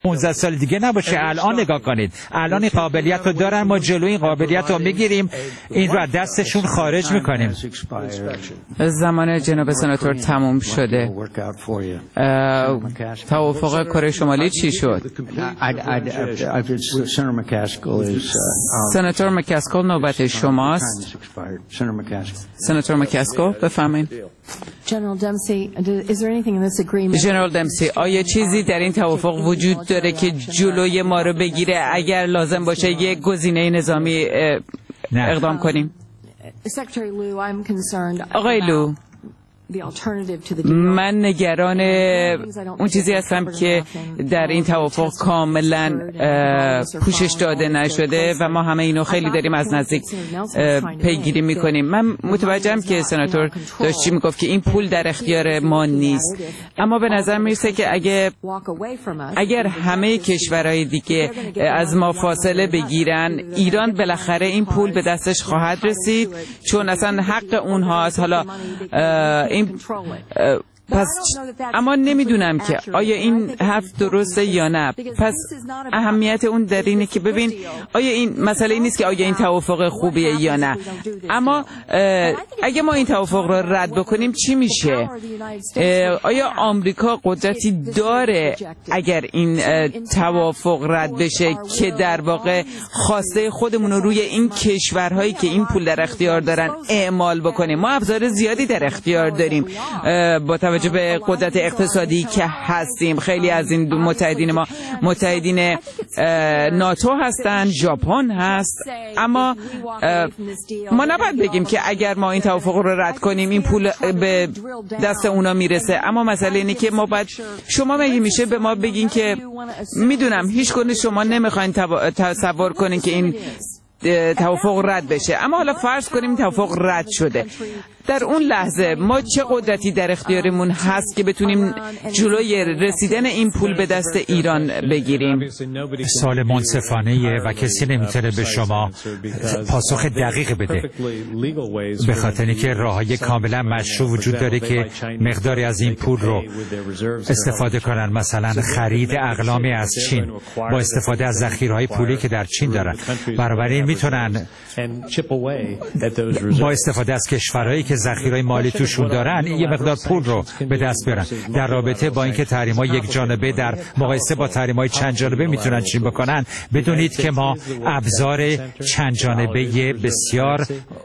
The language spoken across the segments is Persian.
15 سال دیگه نباشه. الان نگاه کنید، الان این قابلیت رو دارن، ما جلوی این قابلیت رو میگیریم، این رو دستشون خارج میکنیم. زمان جناب سناتور تموم شده. توافق کره شمالی چی شد؟ سناتور مکاسکل نوبت شماست. سناتور مکاسکل بفرمایید. جنرال دمسی، آیا چیزی در این توافق وجود داره که جلوی ما رو بگیره اگر لازم باشه یک گزینه نظامی اقدام کنیم؟ آقای لو، من نگران اون چیزی هستم که در این توافق کاملا پوشش داده نشده و ما همه اینو خیلی داریم از نزدیک پیگیری میکنیم. من متوجهم که سناتور داشت چی میگفت که این پول در اختیار ما نیست، اما به نظر میرسه که اگر همه کشورهای دیگه از ما فاصله بگیرن، ایران بالاخره این پول به دستش خواهد رسید، چون اصلا حق اونهاست. حالا این پس اما نمیدونم که آیا این حرف درسته یا نه. پس اهمیت اون در اینه که ببین آیا این مسئله این نیست که آیا این توافق خوبیه یا نه، اما اگه ما این توافق رو رد بکنیم چی میشه؟ آیا آمریکا قدرتی داره اگر این توافق رد بشه که در واقع خواسته خودمون رو روی این کشورهایی که این پول در اختیار دارن اعمال بکنیم؟ ما ابزار زیادی در اختیار داریم با توجه به قدرت اقتصادی که هستیم. خیلی از این متحدین ما متحدین ناتو هستن، ژاپن هست، اما ما نباید بگیم که اگر ما این توافق رو رد کنیم این پول به دست اونا میرسه. اما مسئله اینه که ما باید، شما میشه به ما بگین که میدونم هیچ کنه شما نمیخواین تصور کنین که این توافق رد بشه، اما حالا فرض کنیم توافق رد شده. در اون لحظه ما چه قدرتی در اختیارمون هست که بتونیم جلوی رسیدن این پول به دست ایران بگیریم؟ سوال منصفانه و کسی نمیتونه به شما پاسخ دقیق بده، به خاطر اینکه راههای کاملا مشروع وجود داره که مقداری از این پول رو استفاده کنن. مثلا خرید اقلامی از چین با استفاده از ذخیره‌های پولی که در چین دارن. بنابراین میتونن با استفاده از کشورهایی که ذخیره‌های مالی توشون دارن یه مقدار پول رو به دست بیارن. در رابطه با اینکه تحریم‌های یک جانبه در مقایسه با تحریم‌های چند جانبه میتونن چی بکنن، بدونید که ما ابزار چند جانبه بسیار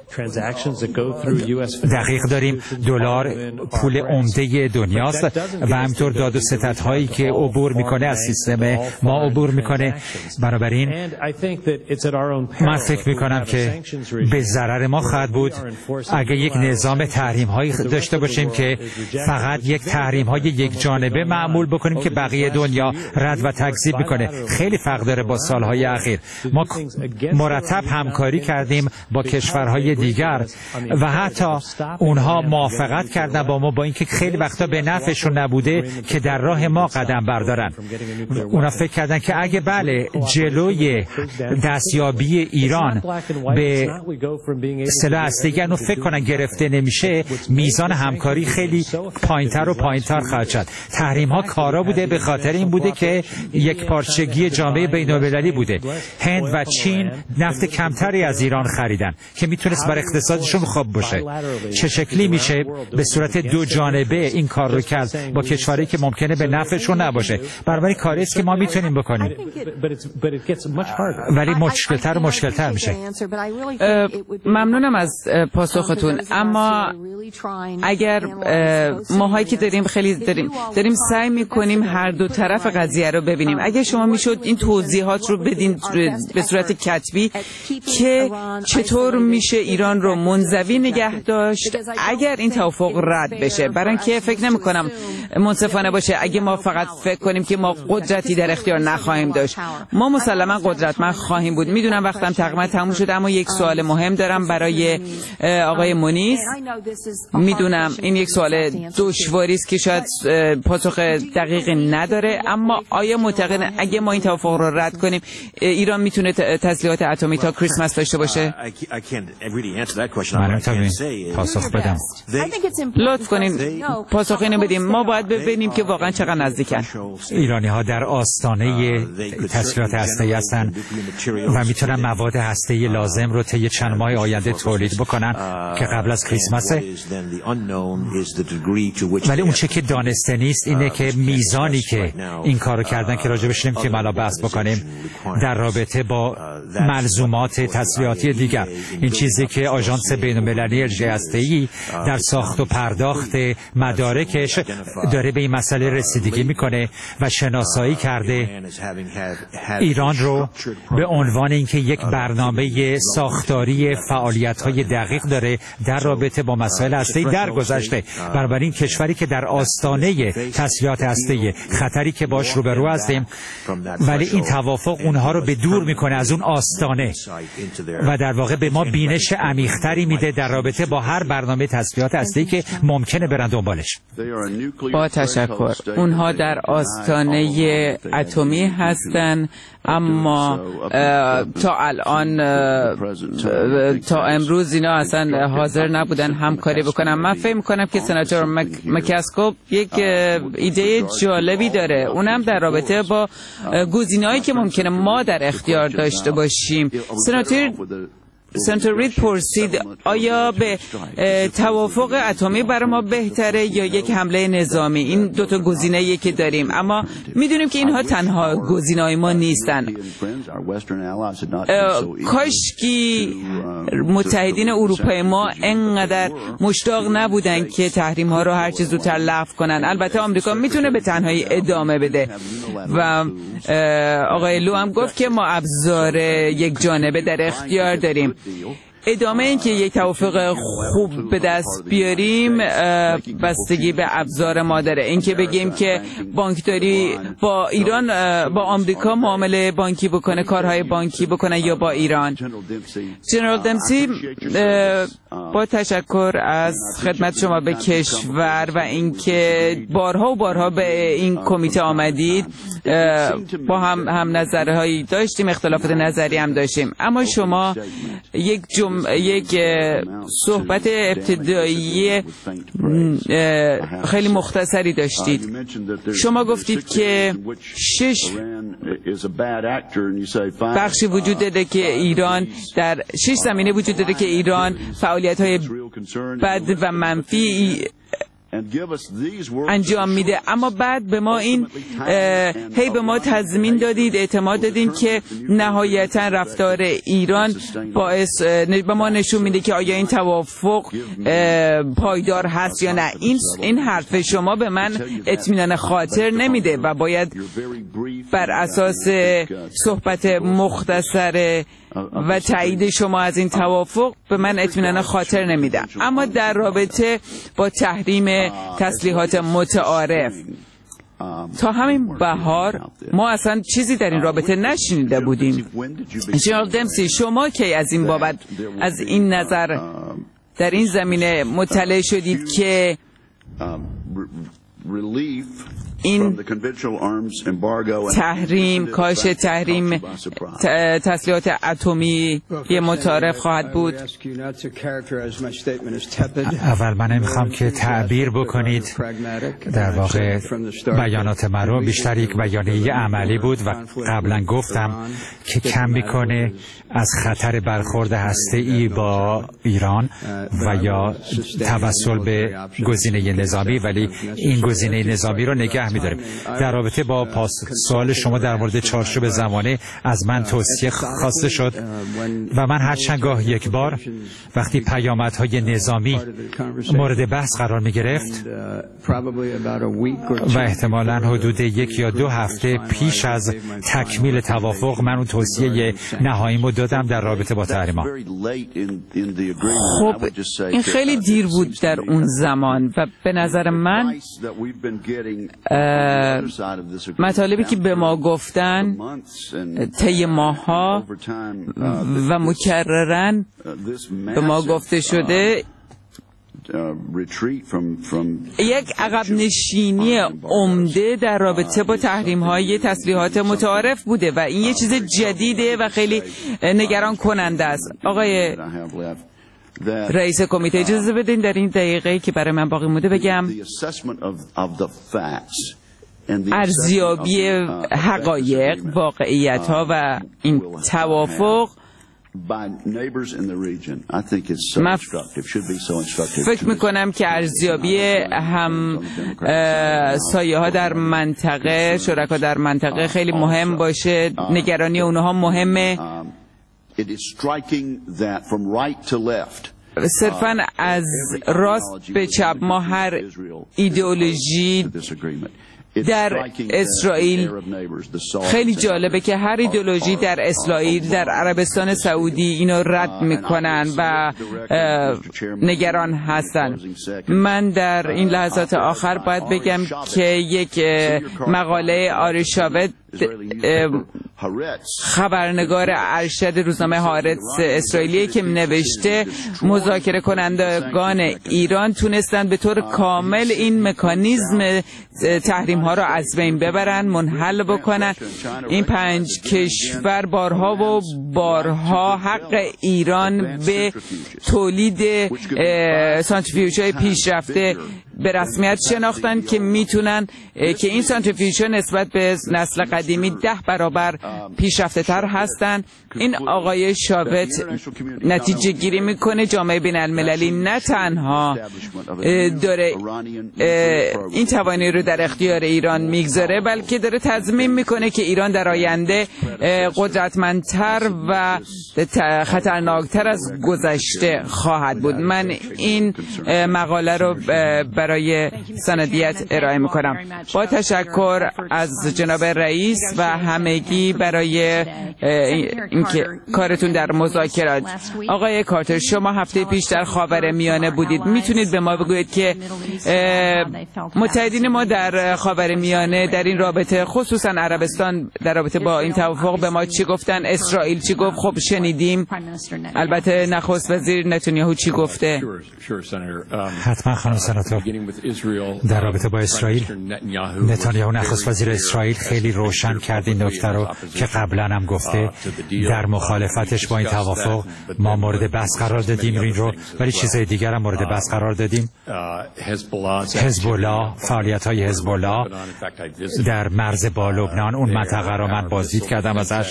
دقیق داریم. دلار پول عمده دنیاست و همینطور داد و ستدهایی که عبور میکنه از سیستم ما عبور میکنه. بنابراین من فکر میکنم که به ضرر ما خواهد بود اگه یک نظام تحریم هایی داشته باشیم که فقط یک تحریم های یک جانبه معمول بکنیم که بقیه دنیا رد و تکذیب میکنه. خیلی فرق داره با سالهای اخیر. ما مرتب همکاری کردیم با کشورهای دیگر و حتی اونها موافقت کردن با ما، با اینکه خیلی وقتا به نفعشون نبوده که در راه ما قدم بردارن. اونا فکر کردن که اگه بله جلوی دستیابی ایران به سلاح هسته‌ای رو فکر کنن گرفته نمیشه، میزان همکاری خیلی پایینتر و پایینتر خواهد شد. تحریم ها کارا بوده، به خاطر این بوده که یک پارچگی جامعه بین‌المللی بوده. هند و چین نفت کمتری از ایران خریدن که میتونست بر اقتصادشون خوب باشه. چه شکلی میشه به صورت دو جانبه این کار رو کرد با کشوری که ممکنه به نفعشون نباشه؟ برای کاری است که ما میتونیم بکنیم، ولی مشکلتر و مشکلتر میشه. ممنونم از پاسختون، اما اگر ماهایی که داریم سعی میکنیم هر دو طرف قضیه رو ببینیم، اگر شما میشد این توضیحات رو بدین به صورت کتبی که چطور میشه ایران رو منزوی نگه داشت اگر این توافق رد بشه. برای اینکه فکر نمیکنم منصفانه باشه اگه ما فقط فکر کنیم که ما قدرتی در اختیار نخواهیم داشت. ما مسلما قدرتمند خواهیم بود. میدونم وقتم تقریبا تموم شده، اما یک سوال مهم دارم برای آقای مونیز. میدونم این یک سوال دشواری است که شاید پاسخ دقیقی نداره، اما آیا معتقدن اگه ما این توافق رو رد کنیم ایران میتونه تسلیحات اتمی تا کریسمس داشته باشه؟ من نمیتونم پاسخ بدم. لطف کنین پاسخ اینو بدیم. ما باید ببینیم که واقعا چقدر نزدیکن. ایرانی ها در آستانه تسلیحات هسته‌ای هستن و میتونن مواد هسته‌ای لازم رو طی چند ماه آینده تولید بکنن که قبل از کریسمسه. ولی اون چه که دانسته نیست اینه که میزانی که این کارو کردن که راجبش نمیتونیم الان بحث بکنیم در رابطه با ملزومات تسلیحاتی دیگر. این چیزی که آژانس بین‌المللی انرژی هسته‌ای در ساخت و پرداخت مدارکش داره به این مسئله رسیدگی میکنه و شناسایی کرده ایران رو به عنوان اینکه یک برنامه ساختاری فعالیت‌های دقیق داره در رابطه با مسائل هسته‌ای در گذشته. بنابراین کشوری که در آستانه تسلیحات هسته‌ای خطری که باش روبرو هستیم، ولی این توافق اونها رو به دور میکنه از اون آستانه و در واقع به ما بینش عمیق‌تری میده در رابطه با هر برنامه تسلیحات هسته‌ای که ممکنه برن دنبالش. با تشکر. اونها در آستانه اتمی هستن، اما تا الان تا امروز اینا اصلا حاضر نبودن همکاری بکنن. من فکر می‌کنم که سناتور مکاسکو یک ایده جالبی داره، اونم در رابطه با گزینه‌هایی که ممکنه ما در اختیار داشته باشیم. سناتور رید پرسید آیا به توافق اتمی برای ما بهتره یا یک حمله نظامی؟ این دو تا گزینه‌ای که داریم، اما میدونیم که اینها تنها گزینه‌های ما نیستن. کاشکی متحدین اروپایی ما انقدر مشتاق نبودن که تحریم‌ها رو هر چه زودتر لغو کنن. البته آمریکا میتونه به تنهایی ادامه بده و آقای لو هم گفت که ما ابزار یک جانبه در اختیار داریم. ادامه این که یک توافق خوب به دست بیاریم بستگی به ابزار ما داره. این که بگیم که بانکداری با ایران با آمریکا معامله بانکی بکنه، کارهای بانکی بکنه یا با ایران. جنرال دمسی با تشکر از خدمت شما به کشور و اینکه بارها و بارها به این کمیته آمدید، با هم نظرهایی داشتیم، اختلافات نظری هم داشتیم، اما شما یک صحبت ابتدایی خیلی مختصری داشتید. شما گفتید که 6 بخشی وجود داره که ایران در 6 زمینه وجود داره که ایران فعالیت‌های بد و منفی انجام میده، اما بعد به ما این به ما تضمین دادید، اعتماد دادین که نهایتا رفتار ایران باعث به ما نشون میده که آیا این توافق پایدار هست یا نه. این حرف شما به من اطمینان خاطر نمیده و باید بر اساس صحبت مختصر و تایید شما از این توافق به من اطمینان خاطر نمیده. اما در رابطه با تحریم تسلیحات متعارف تا همین بهار ما اصلا چیزی در این رابطه نشنیده بودیم. جنرال دمسی، شما کی از این بابت، از این نظر در این زمینه مطلع شدید که این تحریم، کاش تحریم تسلیحات اتمی متعارف خواهد بود؟ اول من نمیخوام که تعبیر بکنید، در واقع بیانات من رو بیشتر یک بیانیه عملی بود و قبلا گفتم که کم میکنه از خطر برخورد هسته‌ای با ایران و یا توسل به گزینه نظامی، ولی این گزینه نظامی رو نگه می‌داریم. در رابطه با سوال شما در مورد چارچوب زمانه از من توصیه خواسته شد و من هر چند گاه یک بار وقتی پیامدهای نظامی مورد بحث قرار می‌گرفت و احتمالاً حدود 1 یا 2 هفته پیش از تکمیل توافق من اون توصیه نهاییمو دادم در رابطه با تحریم‌ها. خب این خیلی دیر بود در اون زمان و به نظر من مطالبی که به ما گفتن طی ماها و مکررن به ما گفته شده یک عقب نشینی عمده در رابطه با تحریم‌های تسلیحات متعارف بوده و این یه چیز جدیده و خیلی نگران کننده است. آقای رئیس کمیته اجازه بدین در این دقیقه که برای من باقی مونده بگم ارزیابی حقایق، واقعیت‌ها و این توافق من فکر میکنم که ارزیابی هم سایه ها در منطقه، شرکا در منطقه خیلی مهم باشه. نگرانی اونها مهمه. صرفاً از راست به چپ ما هر ایدئولوژی در اسرائیل، خیلی جالبه که هر ایدئولوژی در اسرائیل، در عربستان سعودی اینو رد میکنن و نگران هستن. من در این لحظات آخر باید بگم که یک مقاله آری شاوت، خبرنگار ارشد روزنامه هارتز اسرائیلی که نوشته مذاکره کنندگان ایران تونستن به طور کامل این مکانیزم تحریم ها را از بین ببرن، منحل بکنن. این 5 کشور بارها و بارها حق ایران به تولید سانتریفیوژهای پیشرفته به رسمیت شناختن که میتونن که این سانتریفیوژها نسبت به نسل قدیمی 10 برابر پیشرفته تر هستن. این آقای شاوت نتیجه گیری میکنه جامعه بین المللی نه تنها داره این توانایی رو در اختیار ایران میگذاره، بلکه داره تضمین میکنه که ایران در آینده قدرتمندتر و خطرناکتر از گذشته خواهد بود. من این مقاله رو برای سندیت ارائه میکنم. با تشکر از جناب رئیس و همگی برای اینکه کارتون در مذاکرات. آقای کارتر، شما هفته پیش در خاورمیانه بودید. میتونید به ما بگویید که متحدین ما در خاورمیانه در این رابطه، خصوصا عربستان، در رابطه با این توافق به ما چی گفتن؟ اسرائیل چی گفت؟ خب شنیدیم. البته نخست وزیر نتانیاهو چی گفته؟ حتما خانم سناتور. در رابطه با اسرائیل، نتانیاهو نخست وزیر اسرائیل خیلی روشن کرد این نکته رو که قبلا هم گفته. در مخالفتش با این توافق ما مورد بحث قرار دادیم این رو، ولی چیزهای دیگر هم مورد بحث قرار دادیم. حزب الله، فعالیت‌های حزب الله در مرز با لبنان، اون منطقه رو من بازدید کردم ازش.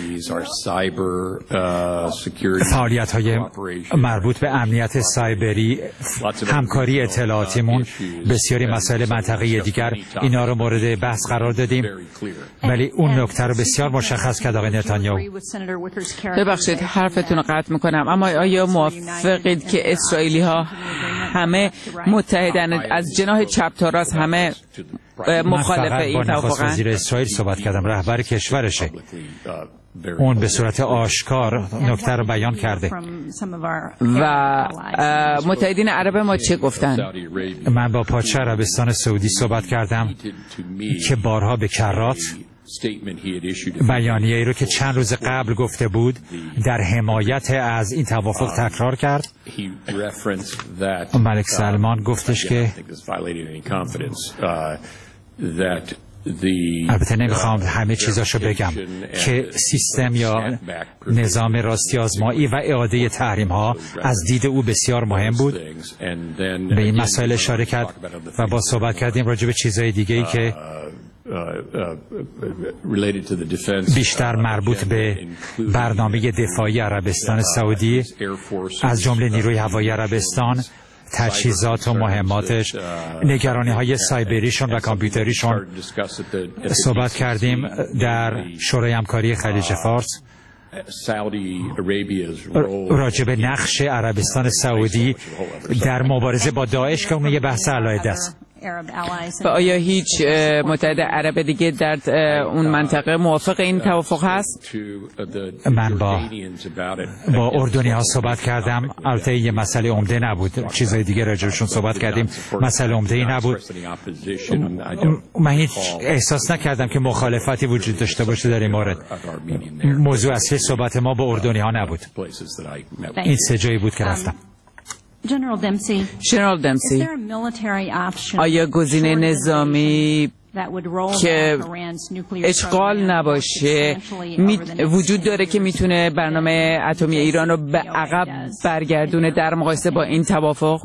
فعالیت‌های مربوط به امنیت سایبری، همکاری اطلاعاتیمون، بسیاری مسائل منطقه‌ای دیگر، اینا رو مورد بحث قرار دادیم. ولی اون نکته رو بسیار مشخص کرد آقای نتانیاهو. ببخشید حرفتون رو قطع میکنم، اما آیا موافقید که اسرائیلی ها همه متحدن، از جناح چپ تا راست همه مخالف این توافقن؟ من فقط با نخست وزیر اسرائیل صحبت کردم، رهبر کشورشه. اون به صورت آشکار نکته رو بیان کرده. و متحدین عرب ما چه گفتن؟ من با پادشاه عربستان سعودی صحبت کردم که بارها به کرات بیانیه‌ای رو که چند روز قبل گفته بود در حمایت از این توافق تکرار کرد. ملک سلمان گفتش که البته نمیخوام همه چیزاشو بگم که سیستم یا نظام راستی آزمایی و اعاده تحریم ها از دید او بسیار مهم بود. به این مسائل اشاره کرد و با صحبت کردیم راجع به چیزهای دیگه ای که بیشتر مربوط به برنامه دفاعی عربستان سعودی، از جمله نیروی هوایی عربستان، تجهیزات و مهماتش، نگرانی های سایبریشون و کامپیوتریشون. صحبت کردیم در شورای همکاری خلیج فارس راجع به نقش عربستان سعودی در مبارزه با داعش که اون یه بحث علاهده است. و آیا هیچ متحد عرب دیگه در اون منطقه موافق این توافق هست؟ من با اردنی ها صحبت کردم. البته یه مسئله عمده نبود، چیزهای دیگه راجعشون صحبت کردیم، مسئله عمده ای نبود. من هیچ احساس نکردم که مخالفتی وجود داشته باشه در این مورد. موضوع اصلی صحبت ما با اردنی ها نبود. این 3 جایی بود که رفتم. ژنرال دمسی، آیا گزینه نظامی که اشغال نباشه وجود داره که میتونه برنامه اتمی ایران رو به عقب برگردونه در مقایسه با این توافق؟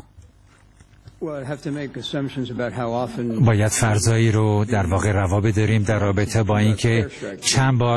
باید فرضایی رو در واقع روا بداریم در رابطه با اینکه چند بار